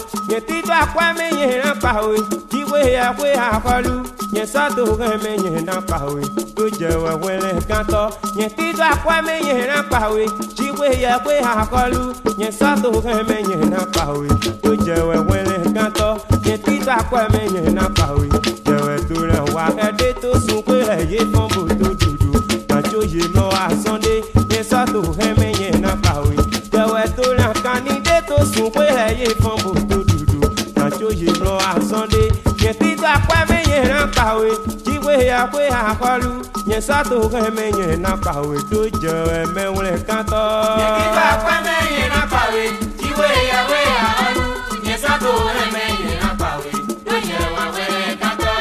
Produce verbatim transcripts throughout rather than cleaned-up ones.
nye tito akwa me nye na pawe jiwe ya we akolu nye sato me nye na pawe to jewe wele kanto nye tito akwa me nye na pawe jiwe ya we akolu nye sato me nye na pawe to jewe wele kanto nye tito akwa me nye na pawe jewe to na wa ede to sun pe ye fon bo to dudu na joye mo asonde nye sato me nye na pawe jewe to na kanide to sun pe ye fon bo to dudu na joye mo asonde nye tito akwa me nye na pawe jiwe ya we akolu nye sato me nye na pawe to jewe me wele kanto nye tito akwa me nye na pawe jiwe ya we akolu nye sato me nye na pawe to jewe wele kanto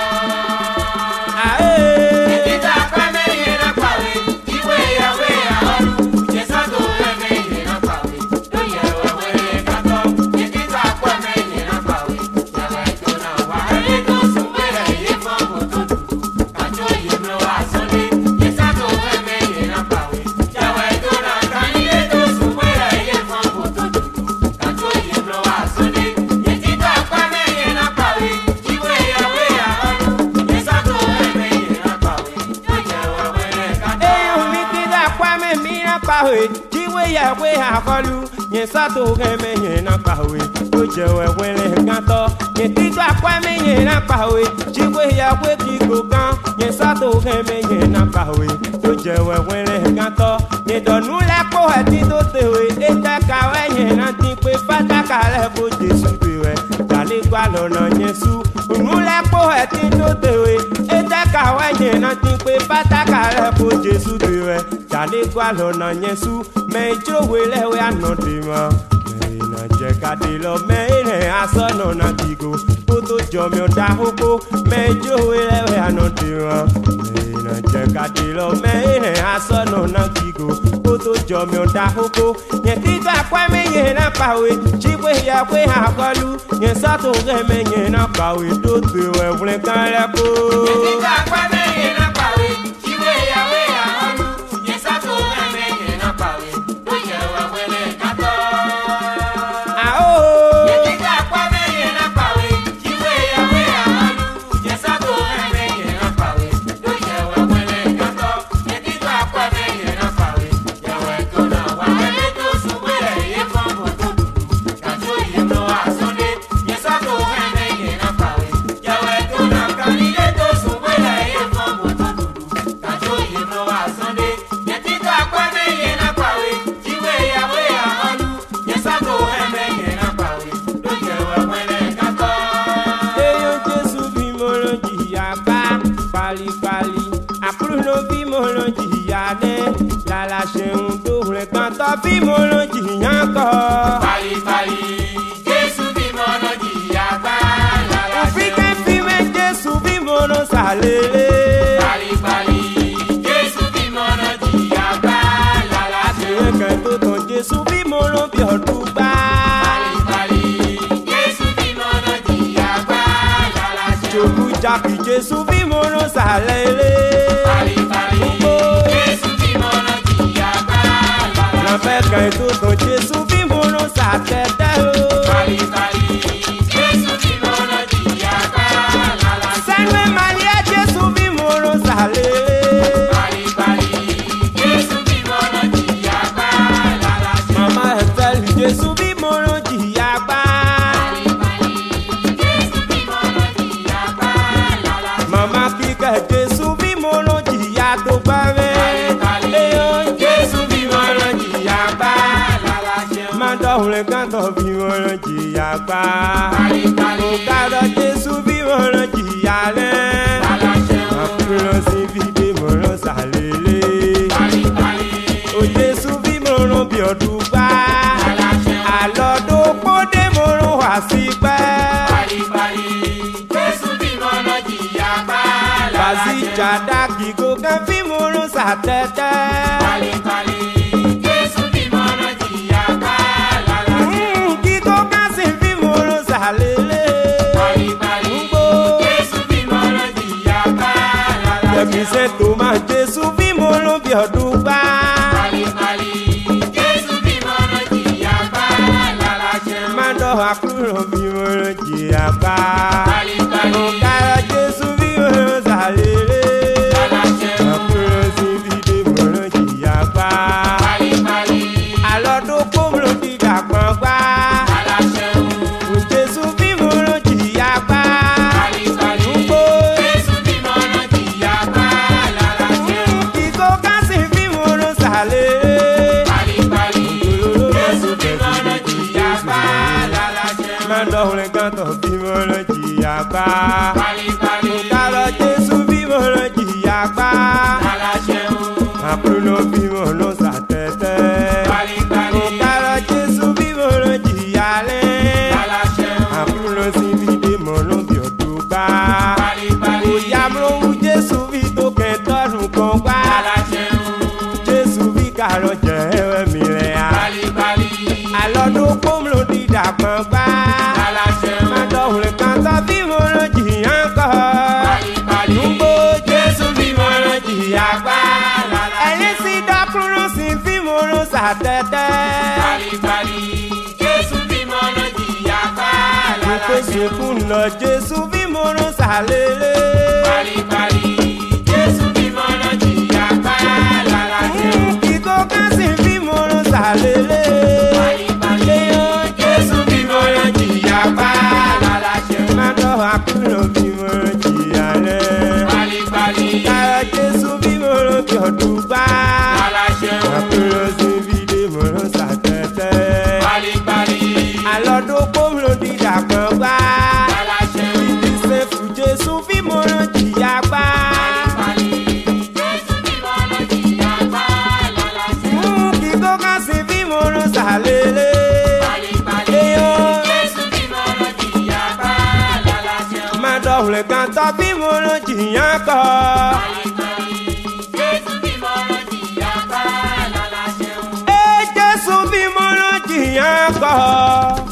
ae nye tito akwa me nye na pawe jiwe ya we akolu nye sato me nye na pawe to jewe wele kanto nye tito akwa me nye na pawe jewe to na wa ele to suwe ye fo to dudu kacho ye mlo asonde nye sato me nye na pawe jewe to na kanile to suwe ye fo to dudu kacho ye mlo asonde nye tito akwa me nye na pawe jiwe ya we akolu nye sato me nye na pawe to jewe wele kanto eyo mi tito akwa me mi na pawe jiwe ya we akolu nye sato me nye na pawe to jewe wele kanto nye tito akwa me nye na pawe jiwe ya we kiko kan nye sato me nye na pawe to jewe wele kanto nye donu le ko eti to tewe ete kawe nye na tin pe fata kale bo Jesu tewe dale gwa lona Jesu unu le ko eti to tewe ete kawe nye na tin pe fata kale bo Jesu tewe dale gwa lona Jesu me jro wele we anodima na je kade lo me ne asono na digo poto jomi o da hoko me jo wele we anodima na je kade lo me ne asono na digo poto jomi o da hoko nye tito akwa me nye na pawe jiwe ya we akolu nye sato me nye na pawe to tewe wele kan le ko nye tito akwa me nye na pawe jiwe ya we akolu nye sato me nye na pawe to jewe wele kanto nye tito akwa me nye na pawe jiwe ya we akolu nye sato me nye na pawe to jewe wele kanto nye tito akwa me nye na pawe jewe to na wa ele to suwe ye fo to dudu kacho ye mlo asonde nye sato me nye na pawe jewe to na kanile to suwe ye fo to dudu kacho ye mlo asonde nye tito akwa me nye na pawe jiwe ya we akolu nye sato me nye na pawe to jewe wele kanto eyo Jesu bi mo lo jìyà pa pali pali akuru no bi mo lo jìyà de la la seun to re kan to bi mo lo jìyà ko pali pali Jesu bí mo no jìyà pa la la fi ke fi me Jesu bi mo lo salele pali pali Jesu bí mo no jìyà pa la la e ke to ton Jesu bi mo lo bi odun pa pali pali Jesu bí mo no jìyà pa la la jogu jaki Jesu bi mo lo salele pali pali Jesu bí mo no jìyà pa la la na fe kan to ton Jesu bi mo lo sa tete o pali pali Jesu bí mo no jìyà pa la la Sanwe Maria Jesu bi mo lo salele pali pali Jesu bí mo no jìyà pa la la Mama Ethel Jesu bi mo lo jìyà pa Jesu bí mo no jìyà pa la la Mama Kike Jesu bi mo lo jìyà tó gbà me eyo Jesu bi mo lo jìyà pa ma dohun kan to bi mo lo jìyà pa o ka do Jesu bi mo lo jìyà le ma pro si bi de mo lo salele o Jesu bi mo lo bi odun pa alodo pode mo lo wa si pe Bazi jada gigo kan fi mo lo sa tete Mm, gigo kan si fi mo lo salele Yemi se to ma Jesu bi mo lo bi odun pa ma do dọ̀ àkúrò bí mo lọ jìyà pa. Pálípálí. Mo kára Jésù bí mo lọ sàlérè. Aláṣẹ o. Àkúrò sí fìdí mo lọ jìyà pa. Pálípálí. Àlọ́dún kó mo lọ di dàgbọ́n gbá. Aláṣẹ o. Jésù bí mo lọ jìyà pa. Pálípálí. Dúpọ̀. Jésù bímọ lọ jìyà pa. Aláṣẹ o. Ìkó kásì bí mo lọ sàlérè. Pálípálí. Jésù bímọ lọ jìyà pa. Aláṣẹ o. Má dọ̀wọ́lẹ̀ kan tọ̀ bí mo lọ jìyà pa. Pálípálí. Kálọ̀ Jésù bí mo lọ jìyà pa. Aláṣẹ o. Àpúrò bí mo lọ sàtẹ́tẹ́. Pálípálí. Kálọ̀ Jésù bí mo lọ jìyà lẹ́. Aláṣẹ o. Àpúrò sí fìdí mo lọ bí ọdún gbá. Pálípálí. Òyà mo wú Jésù bí tó kẹtọ́rùn kan gbá. Aláṣẹ o. Jésù bí kàrọ̀ jẹ́ ẹ̀wẹ̀ mi rẹ̀ á. Pálípálí. Àlọ́dún kó mo lọ di dàgbọ́n gbá. Aláṣẹ o. Má dọ̀wọ́lẹ̀ kan tọ̀ bí mo lọ jìyà kọ́. Pálípálí. Dúpọ̀ Jésù bímọ lọ jìyà pa. ẹ̀yin sì dákúrú sí fíìmù orun sàtẹ́tẹ́. Pálípálí. Jésù bímọ lọ jìyà pa. Ìpèsè kún lọ Jésù fíìmù orun sàlélé. Pálípálí. Jésù bímọ lọ jìyà pa. Kíkó ká sí fíìmù orun sàlélé. Pálípálí. Jésù bímọ lọ jìyà pa. Má dọ̀ àkúrò fíìmù orun jìyà lẹ̀. Pálípálí. Káyọ̀ Jésù fíìmù orun bí ọdún gbá. Aláṣẹ o. Àkúrò sí fíìmù orun sàtẹ́tẹ́. Pálípálí. Àlọ́dún kó ló di dàgbọ́n gbá. Aláṣẹ o. Ìdí sẹ́fù Jésù fíìmù orun jìyà gbá. Pálípálí. Jésù bímọ lọ jìyà pa. Kíkó ká sí fíìmù orun sàlélé. Pálípálí. Jésù bímọ lọ jìyà pa. Má dọ̀wọ́lẹ̀ kan tọ́ fíìmù orun jìyà kọ́. Pálípálí. Jésù bímọ lọ jìyà pa. Ẹ Jésù fíìmù orun jìyà kọ́.